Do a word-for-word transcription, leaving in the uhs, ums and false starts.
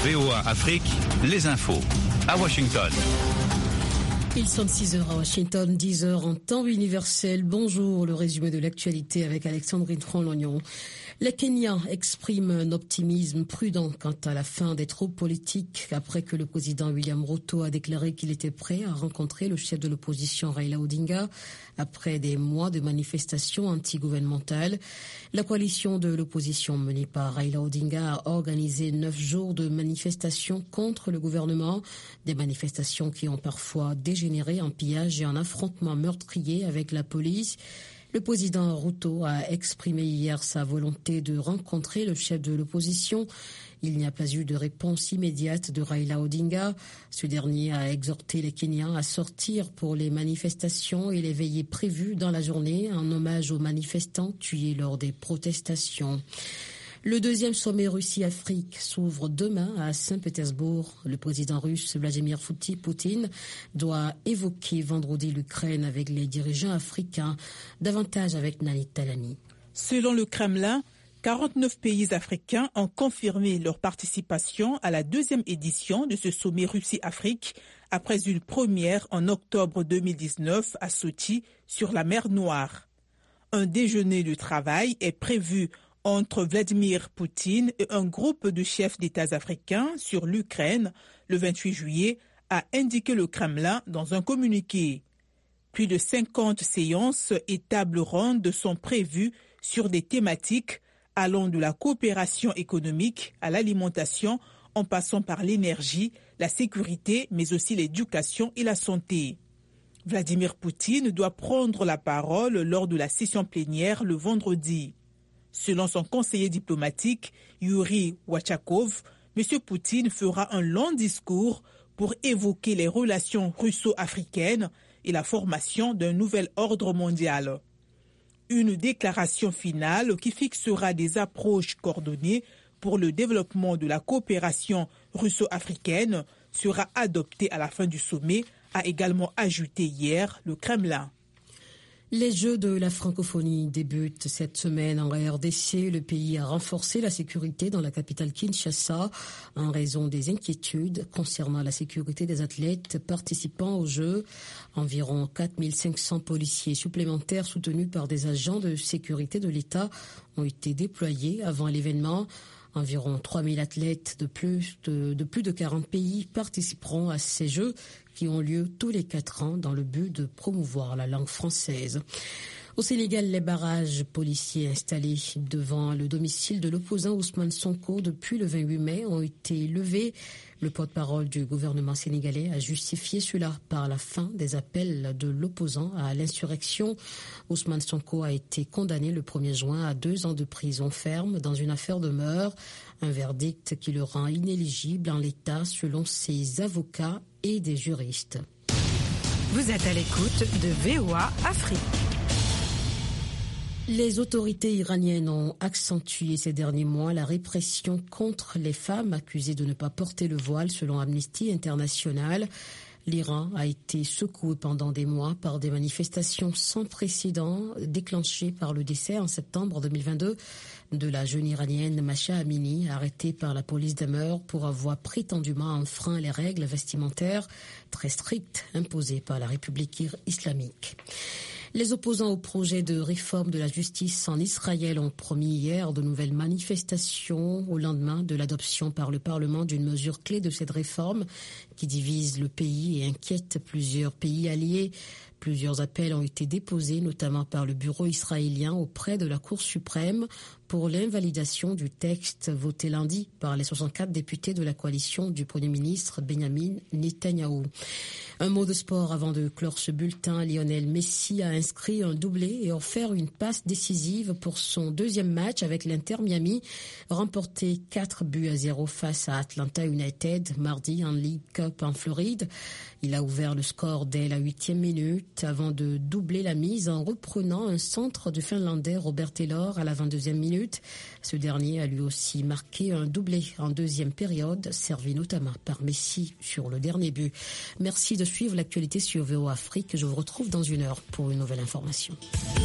V O A Afrique, les infos. À Washington. Ils sont six heures à Washington, dix heures en temps universel. Bonjour, le résumé de l'actualité avec Alexandrine Tron-Lognon. Les Kenyans expriment un optimisme prudent quant à la fin des troupes politiques après que le président William Ruto a déclaré qu'il était prêt à rencontrer le chef de l'opposition Raila Odinga après des mois de manifestations anti-gouvernementales. La coalition de l'opposition menée par Raila Odinga a organisé neuf jours de manifestations contre le gouvernement, des manifestations qui ont parfois dégénéré en pillage et en affrontement meurtrier avec la police. Le président Ruto a exprimé hier sa volonté de rencontrer le chef de l'opposition. Il n'y a pas eu de réponse immédiate de Raila Odinga. Ce dernier a exhorté les Kenyans à sortir pour les manifestations et les veillées prévues dans la journée en hommage aux manifestants tués lors des protestations. Le deuxième sommet Russie-Afrique s'ouvre demain à Saint-Pétersbourg. Le président russe Vladimir Poutine doit évoquer vendredi l'Ukraine avec les dirigeants africains. Davantage avec Nani Talani. Selon le Kremlin, quarante-neuf pays africains ont confirmé leur participation à la deuxième édition de ce sommet Russie-Afrique après une première en octobre deux mille dix-neuf à Sochi sur la mer Noire. Un déjeuner de travail est prévu entre Vladimir Poutine et un groupe de chefs d'États africains sur l'Ukraine le vingt-huit juillet, a indiqué le Kremlin dans un communiqué. Plus de cinquante séances et tables rondes sont prévues sur des thématiques allant de la coopération économique à l'alimentation en passant par l'énergie, la sécurité, mais aussi l'éducation et la santé. Vladimir Poutine doit prendre la parole lors de la session plénière le vendredi. Selon son conseiller diplomatique, Yuri Wachakov, M. Poutine fera un long discours pour évoquer les relations russo-africaines et la formation d'un nouvel ordre mondial. Une déclaration finale qui fixera des approches coordonnées pour le développement de la coopération russo-africaine sera adoptée à la fin du sommet, a également ajouté hier le Kremlin. Les Jeux de la francophonie débutent cette semaine en R D C. Le pays a renforcé la sécurité dans la capitale Kinshasa en raison des inquiétudes concernant la sécurité des athlètes participant aux Jeux. Environ quatre mille cinq cents policiers supplémentaires soutenus par des agents de sécurité de l'État ont été déployés avant l'événement. Environ trois mille athlètes de plus de, de plus de quarante pays participeront à ces Jeux qui ont lieu tous les quatre ans dans le but de promouvoir la langue française. Au Sénégal, les barrages policiers installés devant le domicile de l'opposant Ousmane Sonko depuis le vingt-huit mai ont été levés. Le porte-parole du gouvernement sénégalais a justifié cela par la fin des appels de l'opposant à l'insurrection. Ousmane Sonko a été condamné le premier juin à deux ans de prison ferme dans une affaire de meurtre, un verdict qui le rend inéligible en l'état selon ses avocats et des juristes. Vous êtes à l'écoute de V O A Afrique. Les autorités iraniennes ont accentué ces derniers mois la répression contre les femmes accusées de ne pas porter le voile selon Amnesty International. L'Iran a été secoué pendant des mois par des manifestations sans précédent déclenchées par le décès en septembre deux mille vingt-deux de la jeune iranienne Masha Amini, arrêtée par la police des mœurs pour avoir prétendument enfreint les règles vestimentaires très strictes imposées par la République islamique. Les opposants au projet de réforme de la justice en Israël ont promis hier de nouvelles manifestations au lendemain de l'adoption par le Parlement d'une mesure clé de cette réforme qui divise le pays et inquiète plusieurs pays alliés. Plusieurs appels ont été déposés, notamment par le bureau israélien auprès de la Cour suprême pour l'invalidation du texte voté lundi par les soixante-quatre députés de la coalition du Premier ministre Benjamin Netanyahou. Un mot de sport avant de clore ce bulletin. Lionel Messi a inscrit un doublé et offert une passe décisive pour son deuxième match avec l'Inter Miami, remporté quatre buts à zéro face à Atlanta United mardi en League Cup en Floride. Il a ouvert le score dès la huitième minute avant de doubler la mise en reprenant un centre du Finlandais Robert Taylor à la vingt-deuxième minute. Ce dernier a lui aussi marqué un doublé en deuxième période, servi notamment par Messi sur le dernier but. Merci de suivre l'actualité sur V O A Afrique. Je vous retrouve dans une heure pour une nouvelle information.